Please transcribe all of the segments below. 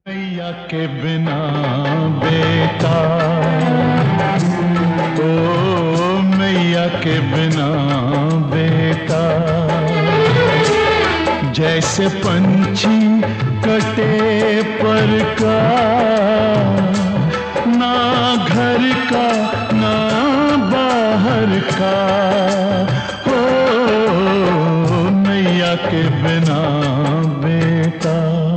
मैया के बिना बेटा, ओ मैया के बिना बेटा, जैसे पंछी कटे पर का, ना घर का ना बाहर का, हो मैया के बिना बेटा।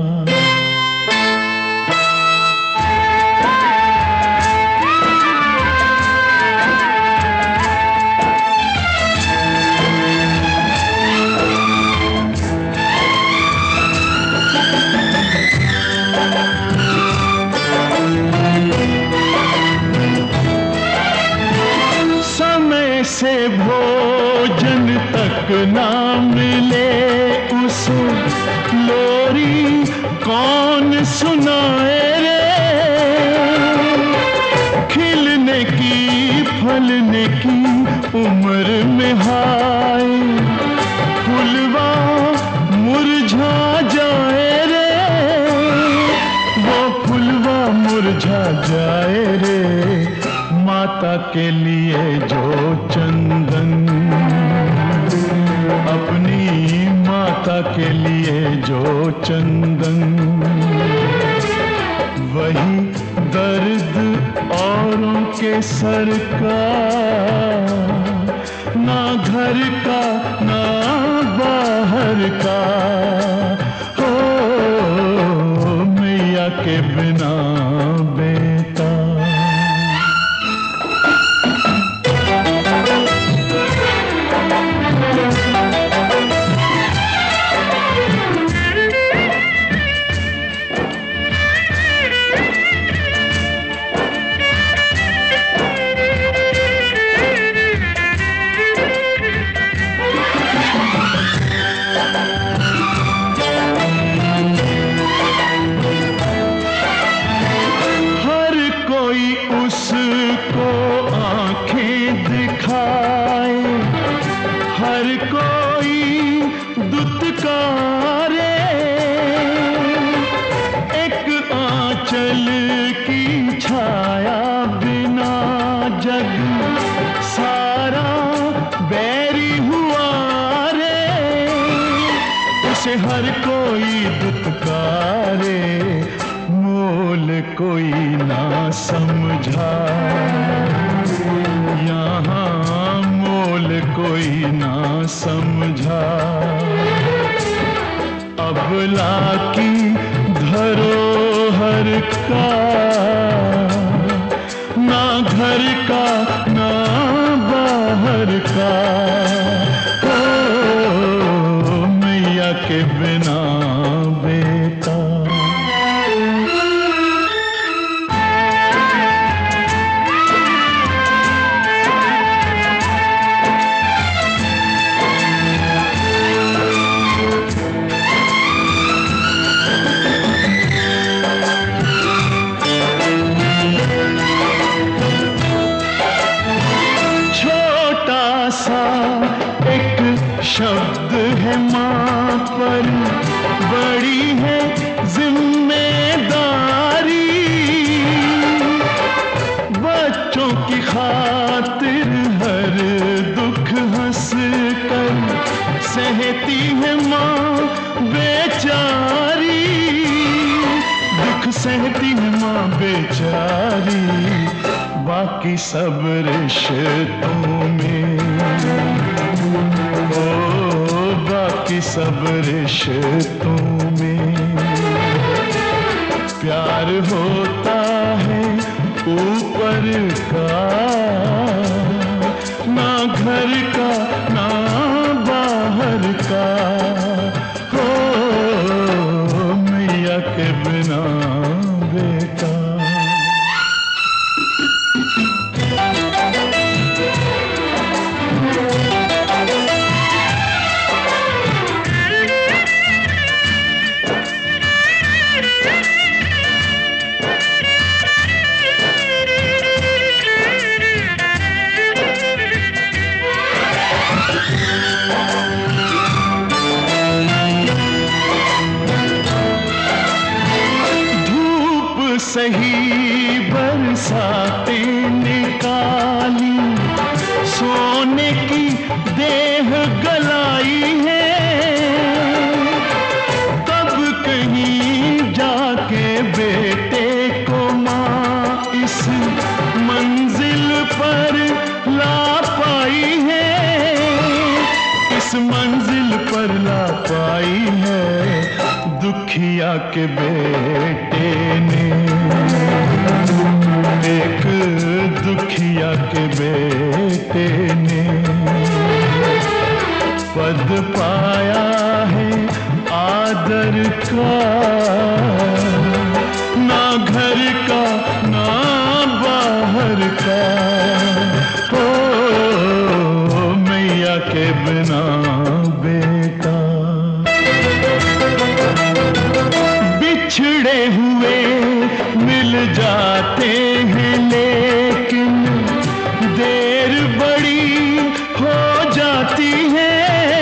से भोजन तक ना मिले उसे लोरी कौन सुनाए रे, खिलने की फलने की उम्र में हाय, फुलवा मुरझा जाए रे, वो फुलवा मुरझा जाए रे, माता के लिए जो चंदन, अपनी माता के लिए जो चंदन, वही दर्द औरों के सर का, ना घर का ना बाहर का, हो मैया के बिना बेटा। उसको आंखें दिखाए, हर कोई दुत्कारे, एक आंचल की छाया बिना जग सारा बैरी हुआ रे, उसे हर कोई दुत्कारे, मोल कोई ना समझा, यहाँ मोल कोई ना समझा, अबला की धरोहर का, ना घर का ना बाहर का, ओ मैया के बिना बेटा। एक शब्द है माँ पर, बड़ी है जिम्मेदारी, बच्चों की खातिर हर दुख हंस कर सहती है माँ बेचारी, दुख सहती है माँ बेचारी, बाकी सब रिश्तों में, ओ बाकी सब रिश्तों में, प्यार होता है ऊपर का, ना घर का ना बाहर का, हो मैया के बिना बेटा। सही बरसातें निकाली, सोने की देह गलाई है, कब कहीं जाके बेटे को माँ इस मंजिल पर ला पाई है, इस मंजिल पर ला पाई है दुखिया के बेटे ने, एक दुखिया के बेटे ने पद पाया है आदर का, ना घर का ना बाहर का, ओ मैया के बिना बेटा। बिछड़े हुए मिल जाते हैं लेकिन देर बड़ी हो जाती है,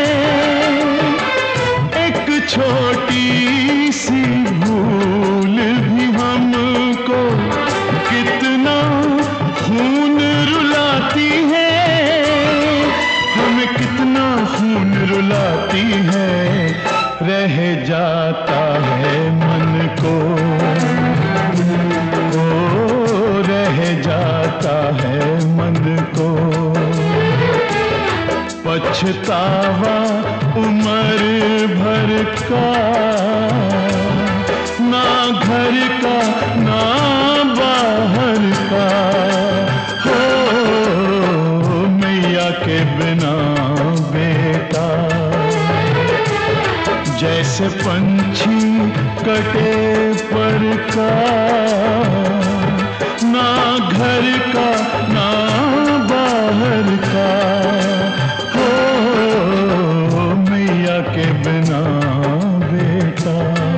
एक छोटी सी भूल भी हमको कितना खून रुलाती है, हमें कितना खून रुलाती है, रह जाता है मन को, ओ रह जाता है मन को, पछतावा उम्र भर का, ना घर का ना बाहर का, हो मैया के बिना बेटा। जैसे पंछी कटे पर का, ना घर का ना बाहर का, हो मैया के बिना बेटा।